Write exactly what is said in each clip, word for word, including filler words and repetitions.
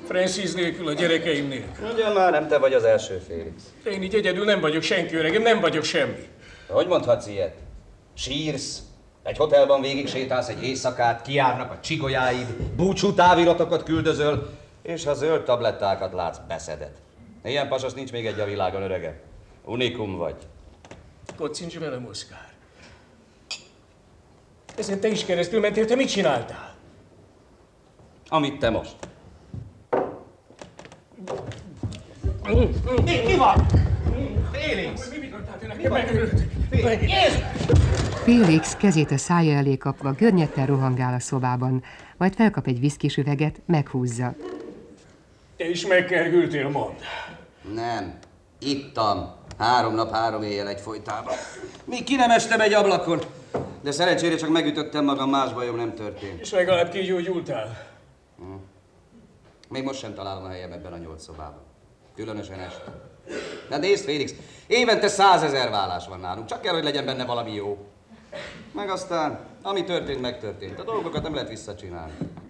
Francis nélkül, a gyerekeim nélkül. Ugyan már nem te vagy az első, Félix. Én így egyedül nem vagyok senki, öregem, nem vagyok semmi. De hogy mondhatsz ilyet? Sírsz, egy hotelban végig sétálsz egy éjszakát, kijárnak a csigolyáid, búcsú táviratokat küldözöl, és ha zöld tablettákat látsz, beszeded. Ilyen pasas nincs még egy a világon, öregem. Unikum vagy. Kocincs velem, Oszkár. Ezen te is keresztül mentél, te mit csináltál? Amit te most. Mi, mi van? Félix! Mi történt nekem? Megörültek. Jézus! Félix kezét a szája elé kapva görnyetten rohangál a szobában, majd felkap egy viszkis üveget, meghúzza. Te is megkergültél, mondd. Nem. Ittam. Három nap, három éjjel egyfolytában. Még ki nem estem egy ablakon. De szerencsére csak megütöttem magam, más bajom nem történt. És legalább kigyógyultál. Hm. Még most sem találom a helyem ebben a nyolc szobában. Különösen este. De nézd, Félix, évente százezer vállás van nálunk. Csak kell, hogy legyen benne valami jó. Meg aztán, ami történt, megtörtént. A dolgokat nem lehet visszacsinálni.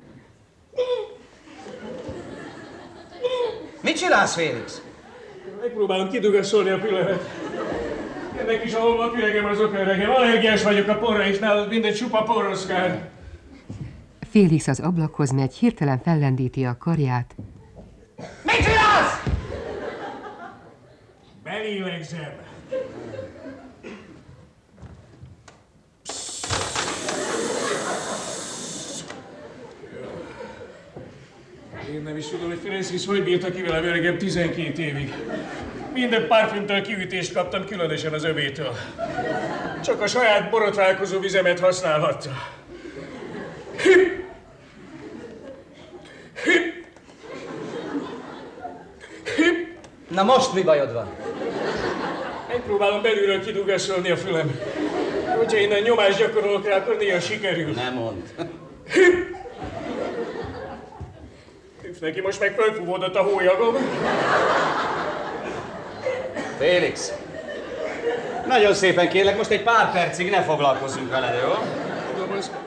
Mit csinálsz, Félix? Megpróbálom kidugasszolni a fülemet. Ennek is ahol van üregem, az oka öregem. Allergiás vagyok a porra, és nálad minden csupa por, Oszkár. Félix az ablakhoz megy, hirtelen fellendíti a karját. Mit csinálsz? Belélegzem. Én nem is tudom, hogy Francis hogy bírta ki velem, öregem, tizenkét évig. Minden parfümtől kiütést kaptam, különösen az övétől. Csak a saját borotválkozó vizemet használhatta. Hüpp! Hüpp! Hüpp! Na most mi bajod van? Megpróbálom belülről kidugasszolni a fülem. Hogyha innen nyomást gyakorolok rá, akkor néha sikerül. Nem mondd. Hüpp! Üff, neki most meg fölfúvódott a hólyagom. Félix, nagyon szépen kérlek, most egy pár percig ne foglalkozzunk veled, jó? Tudom, az...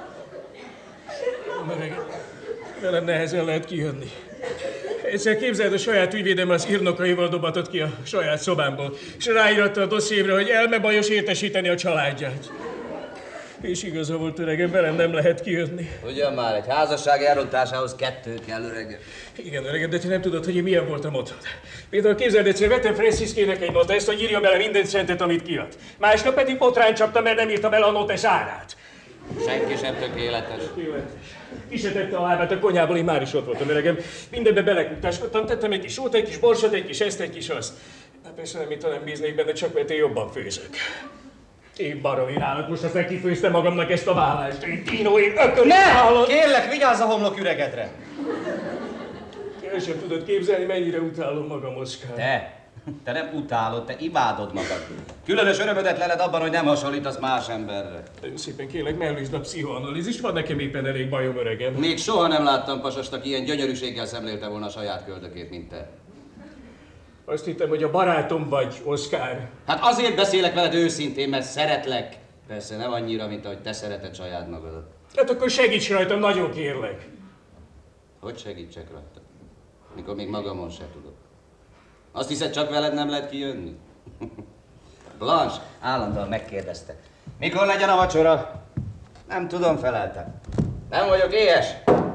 Öregem, velem nehezen lehet kijönni. Egyszer képzeld, a saját ügyvédem az írnokaival dobatott ki a saját szobámból, és ráíratta a dossziévre, hogy elmebajos értesíteni a családját. És igaza volt, öregem, velem nem lehet kijönni. Ugyan már, egy házasság elrontásához kettő kell, öregem. Igen, öregem, de te nem tudod, hogy én milyen voltam otthon. Például képzeld, egyszer vettem Franciskének egy nota, ezt, hogy írja bele minden centet, amit kiad. Másnap pedig botrán csaptam, mert nem írta bele a notes árát. Senki sem tökéletes. Tökéletes. Ki se tette a lábát a konyhából, én már is ott voltam, öregem. Mindenbe belekuktáskodtam, tettem egy kis sót, egy kis borsot, egy kis ezt, egy kis azt. Hát persze nem, mintha nem bíznék benne, csak mert én jobban főzök. Én baromi rálok, most aztán kifőztem magamnak ezt a vállást. Én Tino, én ököl... Ne! Hallod? Kérlek, vigyázz a homlok üregedre! El sem tudod képzelni, mennyire utálom magam, Oszkár. Te, te nem utálod, te imádod magad. Különös örömödet leled abban, hogy nem hasonlítasz más emberre. Nagyon szépen kérlek, mellőzd a pszichoanalízist, van nekem éppen elég bajom, öregem. Még soha nem láttam pasast, aki ilyen gyönyörűséggel szemlélte volna a saját köldökét, mint te. Azt hittem, hogy a barátom vagy, Oszkár. Hát azért beszélek veled őszintén, mert szeretlek. Persze nem annyira, mint ahogy te szereted saját magadat. Hát akkor segíts rajtam, nagyon kérlek. Hogy segítsek rajta? Mikor még magamon se tudok. Azt hiszed, csak veled nem lehet kijönni? Blanche állandóan megkérdezte. Mikor legyen a vacsora? Nem tudom, feleltem. Nem vagyok éhes.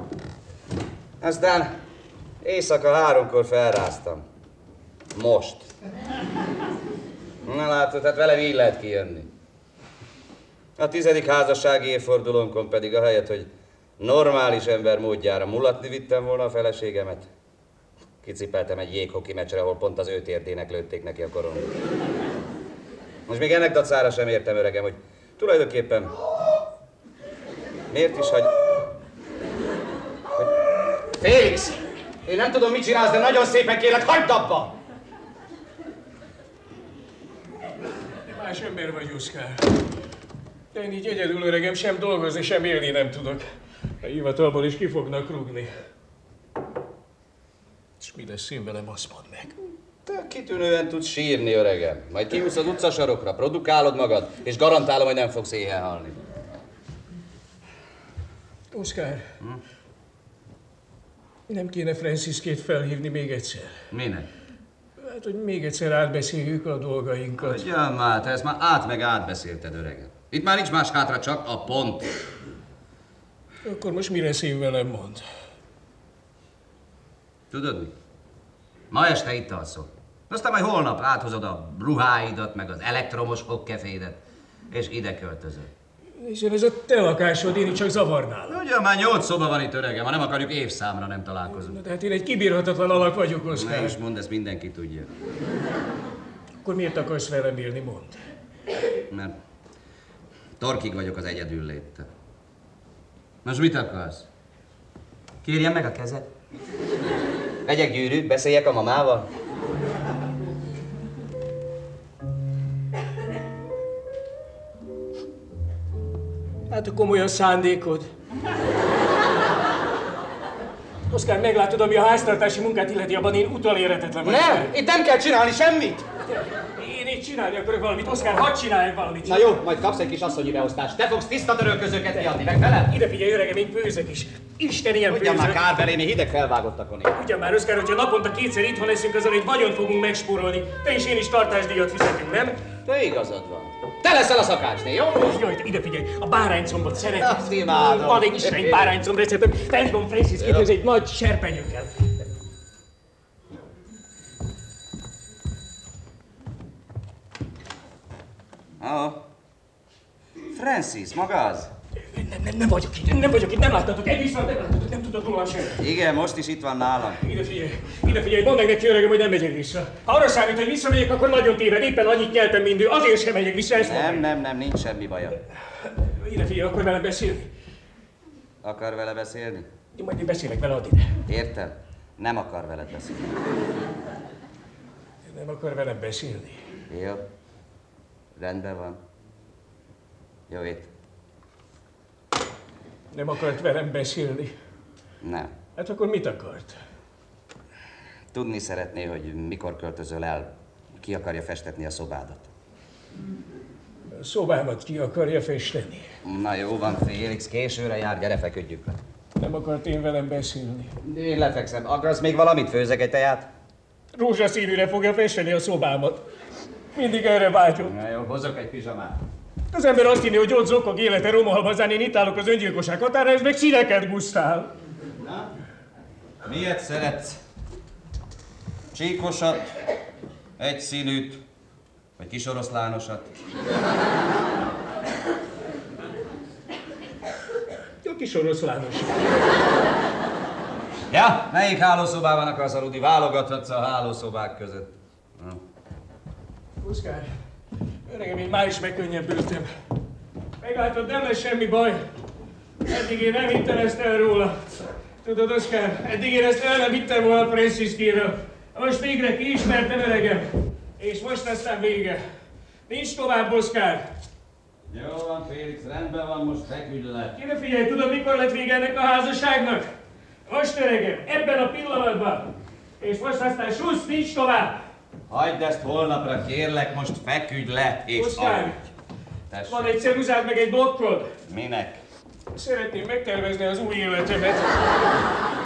Aztán éjszaka háromkor felráztam. Most. Na látod, hát velem így lehet kijönni. A tizedik házassági évfordulónkon pedig ahelyett, hogy normális ember módjára mulatni vittem volna a feleségemet, kicipeltem egy jéghoki meccsre, ahol pont az ő térdének lőtték neki a koronát. Most még ennek dacára sem értem, öregem, hogy tulajdonképpen miért is hagy... hogy... Félix! Én nem tudom, mit csinálsz, de nagyon szépen kérlek, hagyd abba! Más ember vagy, Oszkár. De én így egyedül, öregem, sem dolgozni, sem élni nem tudok. A hivatalból is ki fognak rúgni. És mi lesz én velem, azt mondd meg. Te kitűnően tudsz sírni, öregem. Majd kiúsz az utcasarokra, produkálod magad, és garantálom, hogy nem fogsz éhen halni. Oszkár, hm? Nem kéne Franciskét felhívni még egyszer? Minek? Hát, hogy még egyszer átbeszéljük a dolgainkat. Ugyan már, te ezt már át meg átbeszélted, öregem. Itt már nincs más hátra, csak a pont. Akkor most mire szív velem mond? Tudod mi? Ma este itt alszol. Aztán majd holnap áthozod a ruháidat, meg az elektromos hokkefédet, és ide költözöl. Hiszen ez a te lakásod, én itt csak zavarnálom. Ugyan már nyolc szoba van itt, öregem, ha nem akarjuk évszámra nem találkozunk. Na, tehát én egy kibírhatatlan alak vagyok, Oszkár. Ne is mondd, ezt mindenki tudja. Akkor miért akarsz velem élni, mondd? Mert torkig vagyok az egyedül léttel. Most mit akarsz? Kérjem meg a kezed? Vegyek gyűrűt, beszéljek a mamával? Hát a komolyan szándékod. Oszkár, meglátod, ami a háztartási munkát illeti, abban én utoléretetlen vagyok. Nem, itt nem kell csinálni semmit! Én itt csinálni akarok valamit, Oszkár, hadd csináljak valamit. Na jó, majd kapsz egy kis asszonyi beosztást. Te fogsz tiszta törölközőket kiadni, megfelel? Ide figyelj, öregem, én főzök is. Isten ilyen Ugyan már főzök. kár belé, mi hideg felvágottakon én. Ugyan már, Oszkár, hogyha naponta kétszer itthon leszünk, azon egy vagyont fogunk megspórolni. Te és én is tartásdíjat fizetünk, nem? Te igazad van. Te leszel a szakácsné, jó? Jaj, ide figyelj, a báránycombot szeretem. Azt imádom. Van egy isteni báránycomb receptem. Fenton Francis ez egy nagy serpenyőkkel. Ah, Francis, maga az? Nem, nem, nem vagyok itt, nem vagyok itt, nem láttatok, egy viszont nem láttatok, nem tudod róla semmit. Igen, most is itt van nálam. Ide figyelj, ide figyelj, mondd meg neki, öregem, hogy nem megyek vissza. Ha arra számít, hogy visszamegyek, akkor nagyon téved, éppen annyit nyeltem, mint ő, azért sem megyek vissza, ezt Nem, mondom. nem, nem, nincs semmi baja. Ide figyelj, akkor velem beszélni. Akar vele beszélni? Én majd én beszélek vele, add ide. Értem. Nem akar veled beszélni. Nem akar velem beszélni. Jó. Rendben van. Jó itt. Nem akart velem beszélni. Nem. Hát akkor mit akart? Tudni szeretné, hogy mikor költözöl el, ki akarja festetni a szobádat. A szobámat ki akarja festeni. Na jó van, Félix, későre jár, gyere, feküdjük le. Nem akart én velem beszélni. Én lefekszem. Akarsz még valamit? Főzek egy teját? Rózsaszínűre fogja festeni a szobámat. Mindig erre vágyom. Na jó, hozok egy pizsamát. Az ember azt hinni, hogy ott zokog élete romohalmazán, én itt állok az öngyilkosság határa, ez meg színeket gusztál. Na? Miért szeretsz? Csíkosat, egyszínűt, vagy kisoroszlánosat? A kis oroszlános. Ja, melyik hálószobában akarsz aludni? Válogathatsz a hálószobák között. Na. Oszkár, öregem, én már is megkönnyebbültem. Meglátod, nem lesz semmi baj. Eddig én nem hittem ezt el róla. Tudod, Oszkár, eddig én ezt el nem hittem volna Franciskéről. Most végre kiismertem, öregem. És most aztán vége. Nincs tovább, Oszkár. Jó van, Félix, rendben van, most feküdj le. Ide figyelj, tudod, mikor lett vége ennek a házasságnak? Most, öregem, ebben a pillanatban. És most aztán susz, nincs tovább. Hagyd ezt holnapra, kérlek, most feküdj le és Oszkár, aludj. Tessék. van egy ceruzád meg egy blokkod? Minek? Szeretném megtervezni az új életemet.